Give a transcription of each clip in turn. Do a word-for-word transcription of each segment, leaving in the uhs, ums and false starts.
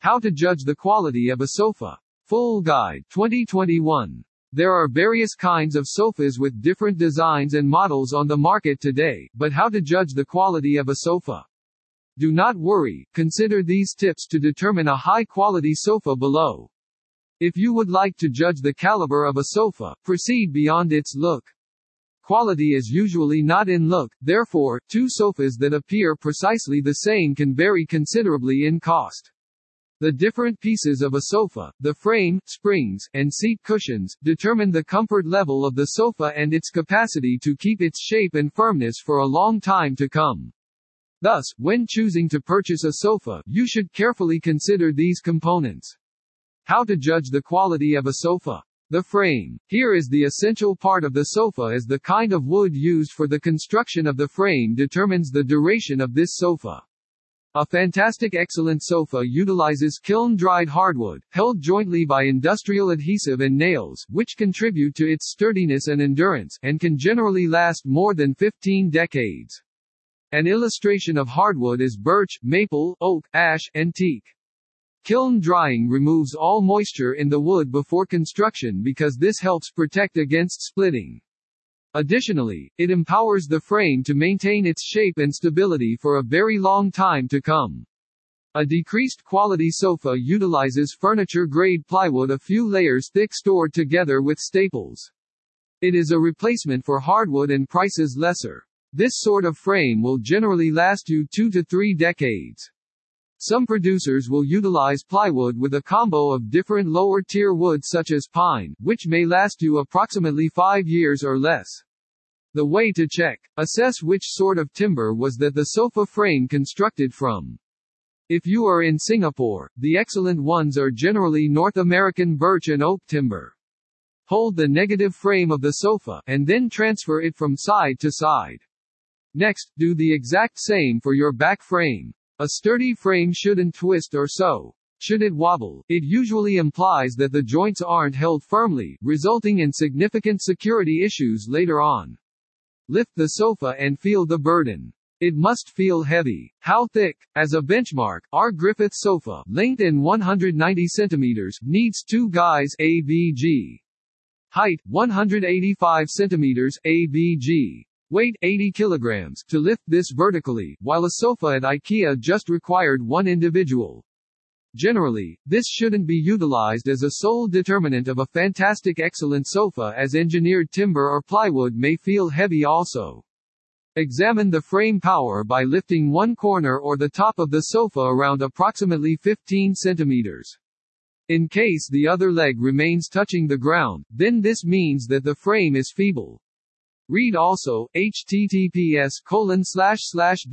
How to judge the quality of a sofa. Full Guide, twenty twenty-one. There are various kinds of sofas with different designs and models on the market today, but how to judge the quality of a sofa? Do not worry, consider these tips to determine a high-quality sofa below. If you would like to judge the caliber of a sofa, proceed beyond its look. Quality is usually not in look, therefore, two sofas that appear precisely the same can vary considerably in cost. The different pieces of a sofa, the frame, springs, and seat cushions, determine the comfort level of the sofa and its capacity to keep its shape and firmness for a long time to come. Thus, when choosing to purchase a sofa, you should carefully consider these components. How to judge the quality of a sofa. The frame. Here is the essential part of the sofa, as the kind of wood used for the construction of the frame determines the duration of this sofa. A fantastic excellent sofa utilizes kiln-dried hardwood, held jointly by industrial adhesive and nails, which contribute to its sturdiness and endurance, and can generally last more than fifteen decades. An illustration of hardwood is birch, maple, oak, ash, and teak. Kiln drying removes all moisture in the wood before construction because this helps protect against splitting. Additionally, it empowers the frame to maintain its shape and stability for a very long time to come. A decreased quality sofa utilizes furniture-grade plywood a few layers thick stored together with staples. It is a replacement for hardwood and prices lesser. This sort of frame will generally last you two to three decades. Some producers will utilize plywood with a combo of different lower-tier woods such as pine, which may last you approximately five years or less. The way to check, assess which sort of timber was that the sofa frame constructed from. If you are in Singapore, the excellent ones are generally North American birch and oak timber. Hold the negative frame of the sofa, and then transfer it from side to side. Next, do the exact same for your back frame. A sturdy frame shouldn't twist or so. Should it wobble, it usually implies that the joints aren't held firmly, resulting in significant security issues later on. Lift the sofa and feel the burden. It must feel heavy. How thick? As a benchmark, our Griffith sofa, length in one hundred ninety centimeters, needs two guys A B G. Height, one hundred eighty-five centimeters A B G. Weight, eighty kilograms, to lift this vertically, while a sofa at IKEA just required one individual. Generally, this shouldn't be utilized as a sole determinant of a fantastic excellent sofa, as engineered timber or plywood may feel heavy also. Examine the frame power by lifting one corner or the top of the sofa around approximately fifteen centimeters. In case the other leg remains touching the ground, then this means that the frame is feeble. Read also, https colon slash slash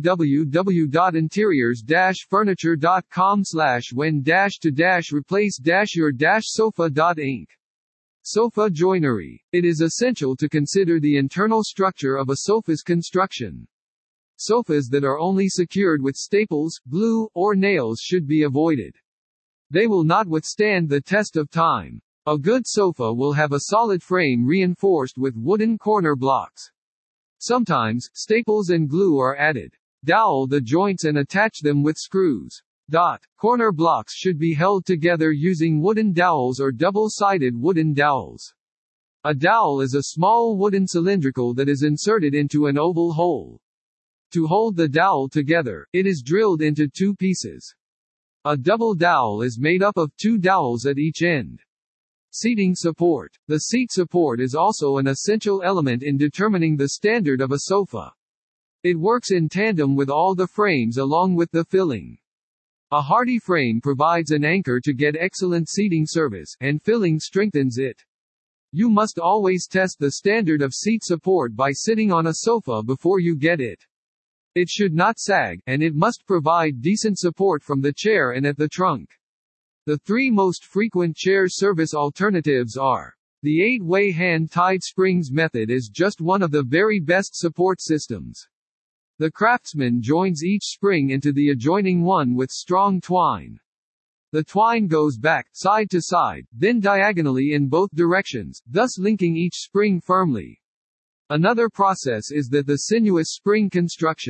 www dot interiors dash furniture dot com slash when dash to dash replace dash your dash sofa dot inc. Sofa joinery. It is essential to consider the internal structure of a sofa's construction. Sofas that are only secured with staples, glue, or nails should be avoided. They will not withstand the test of time. A good sofa will have a solid frame reinforced with wooden corner blocks. Sometimes, staples and glue are added. Dowel the joints and attach them with screws. Dot. Corner blocks should be held together using wooden dowels or double-sided wooden dowels. A dowel is a small wooden cylindrical that is inserted into an oval hole. To hold the dowel together, it is drilled into two pieces. A double dowel is made up of two dowels at each end. Seating support. The seat support is also an essential element in determining the standard of a sofa. It works in tandem with all the frames along with the filling. A hardy frame provides an anchor to get excellent seating service, and filling strengthens it. You must always test the standard of seat support by sitting on a sofa before you get it. It should not sag, and it must provide decent support from the chair and at the trunk. The three most frequent chair service alternatives are: the eight-way hand-tied springs method is just one of the very best support systems. The craftsman joins each spring into the adjoining one with strong twine. The twine goes back, side to side, then diagonally in both directions, thus linking each spring firmly. Another process is that the sinuous spring construction.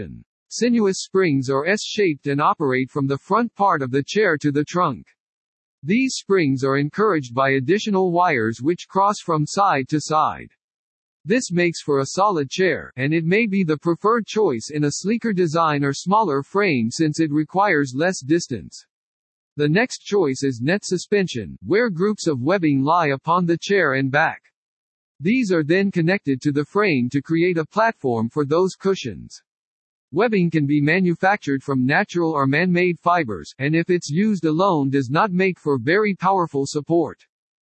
Sinuous springs are S-shaped and operate from the front part of the chair to the trunk. These springs are encouraged by additional wires which cross from side to side. This makes for a solid chair, and it may be the preferred choice in a sleeker design or smaller frame since it requires less distance. The next choice is net suspension, where groups of webbing lie upon the chair and back. These are then connected to the frame to create a platform for those cushions. Webbing can be manufactured from natural or man-made fibers, and if it's used alone does not make for very powerful support.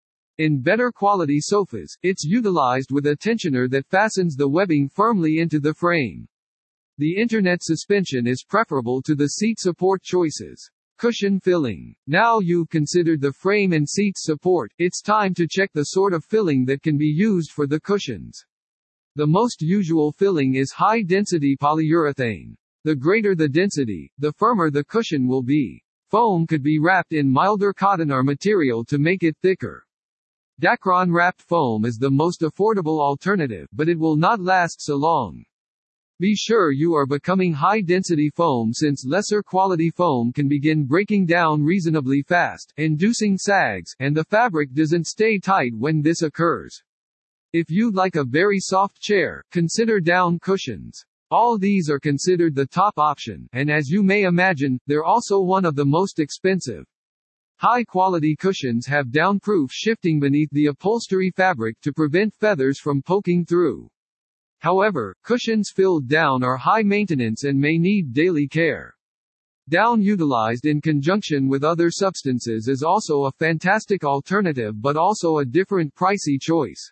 In better quality sofas, it's utilized with a tensioner that fastens the webbing firmly into the frame. The internet suspension is preferable to the seat support choices. Cushion filling. Now you've considered the frame and seat support, it's time to check the sort of filling that can be used for the cushions. The most usual filling is high-density polyurethane. The greater the density, the firmer the cushion will be. Foam could be wrapped in milder cotton or material to make it thicker. Dacron wrapped foam is the most affordable alternative, but it will not last so long. Be sure you are becoming high-density foam since lesser quality foam can begin breaking down reasonably fast, inducing sags, and the fabric doesn't stay tight when this occurs. If you'd like a very soft chair, consider down cushions. All these are considered the top option, and as you may imagine, they're also one of the most expensive. High-quality cushions have downproof shifting beneath the upholstery fabric to prevent feathers from poking through. However, cushions filled down are high maintenance and may need daily care. Down utilized in conjunction with other substances is also a fantastic alternative but also a different pricey choice.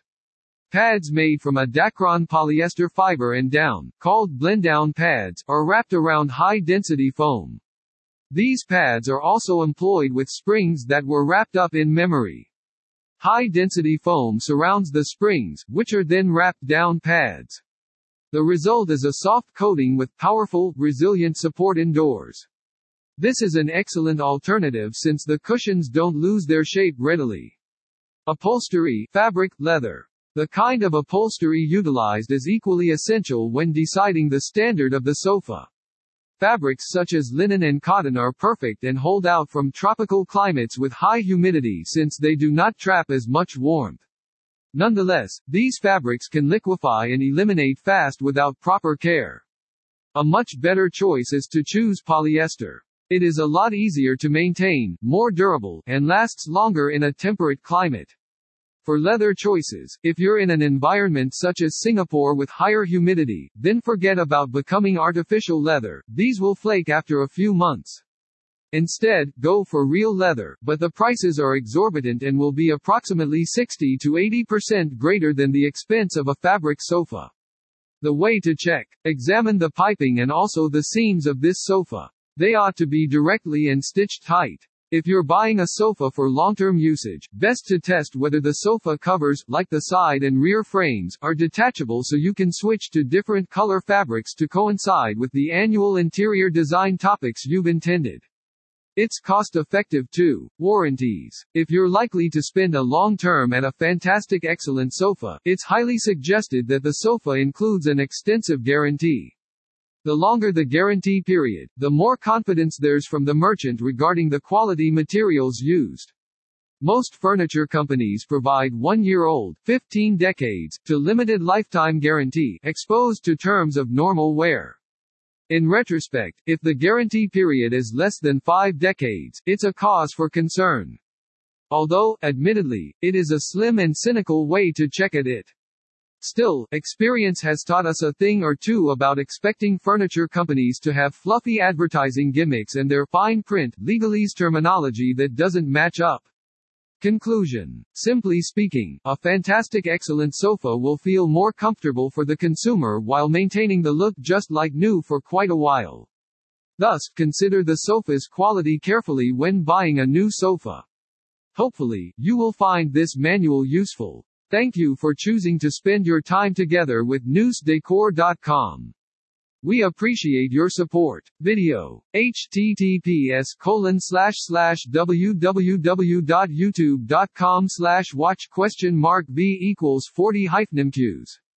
Pads made from a Dacron polyester fiber and down, called blend-down pads, are wrapped around high-density foam. These pads are also employed with springs that were wrapped up in memory. High-density foam surrounds the springs, which are then wrapped down pads. The result is a soft coating with powerful, resilient support indoors. This is an excellent alternative since the cushions don't lose their shape readily. Upholstery, fabric, leather. The kind of upholstery utilized is equally essential when deciding the standard of the sofa. Fabrics such as linen and cotton are perfect and hold out from tropical climates with high humidity since they do not trap as much warmth. Nonetheless, these fabrics can liquefy and eliminate fast without proper care. A much better choice is to choose polyester. It is a lot easier to maintain, more durable, and lasts longer in a temperate climate. For leather choices, if you're in an environment such as Singapore with higher humidity, then forget about becoming artificial leather, these will flake after a few months. Instead, go for real leather, but the prices are exorbitant and will be approximately sixty to eighty percent greater than the expense of a fabric sofa. The way to check. Examine the piping and also the seams of this sofa. They ought to be directly and stitched tight. If you're buying a sofa for long-term usage, best to test whether the sofa covers, like the side and rear frames, are detachable so you can switch to different color fabrics to coincide with the annual interior design topics you've intended. It's cost-effective too. Warranties. If you're likely to spend a long term at a fantastic excellent sofa, it's highly suggested that the sofa includes an extensive guarantee. The longer the guarantee period, the more confidence there's from the merchant regarding the quality materials used. Most furniture companies provide one-year-old, fifteen decades, to limited lifetime guarantee, exposed to terms of normal wear. In retrospect, if the guarantee period is less than five decades, it's a cause for concern. Although, admittedly, it is a slim and cynical way to check at it. Still, experience has taught us a thing or two about expecting furniture companies to have fluffy advertising gimmicks and their fine print, legalese terminology that doesn't match up. Conclusion. Simply speaking, a fantastic excellent sofa will feel more comfortable for the consumer while maintaining the look just like new for quite a while. Thus, consider the sofa's quality carefully when buying a new sofa. Hopefully, you will find this manual useful. Thank you for choosing to spend your time together with Noose Decor dot com. We appreciate your support. Video. H T T P S colon slash slash w w w dot youtube dot com slash watch question mark v equals forty hyphen M Qs.